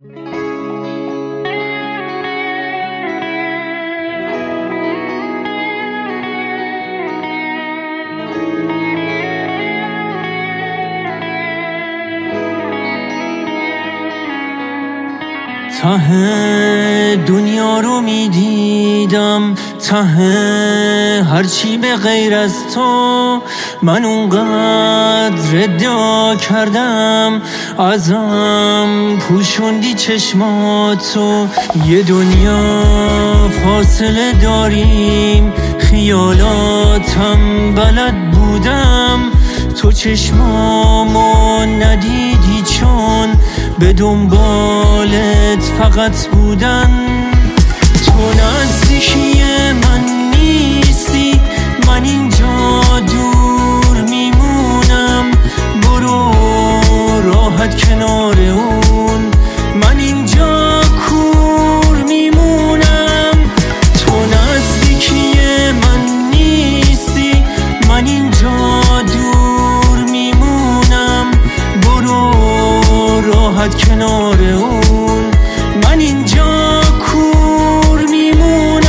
ته دنیا رو میدیدم، ته هرچی به غیر از تو. من اونقدر ادعا کردم، ازم پوشوندی چشماتو. یه دنیا فاصله داریم، خیالاتم بلد بودم، تو چشمامو ندیدی چون به دنبالت فقط بودن. تو نزدیکی من نیستی، من اینجا دور میمونم. برو راحت کنار اون، من اینجا کور میمونم. تو نزدیکی من نیستی، من اینجا دور میمونم. برو راحت کنار اون، من اینجا کور میمونم.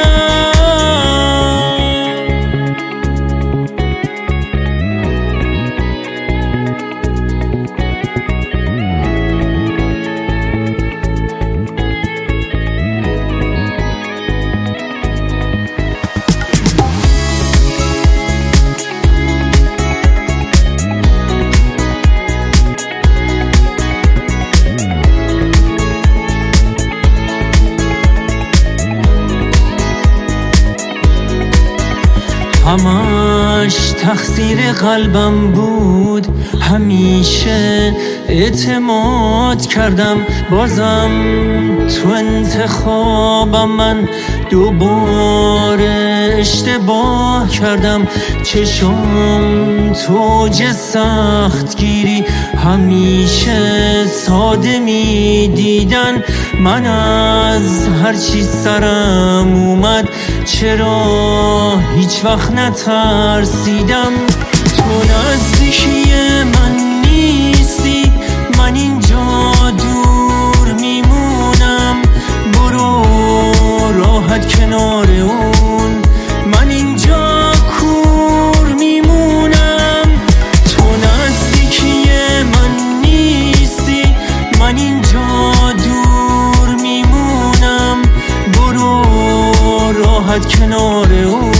همش تقصیر قلبم بود، همیشه اعتماد کردم. بازم تو انتخابم من دوباره اشتباه کردم. چشم توج سخت گیری همیشه ساده می دیدن. من از هرچی سرم اومد چرا هیچ وقت نترسیدم. تو نزدیکی من نیستی، من اینجا دور میمونم. برو راحت کنار اون، من اینجا کور میمونم. تو نزدیکی من نیستی، من اینجا دور میمونم. برو راحت کنار اون.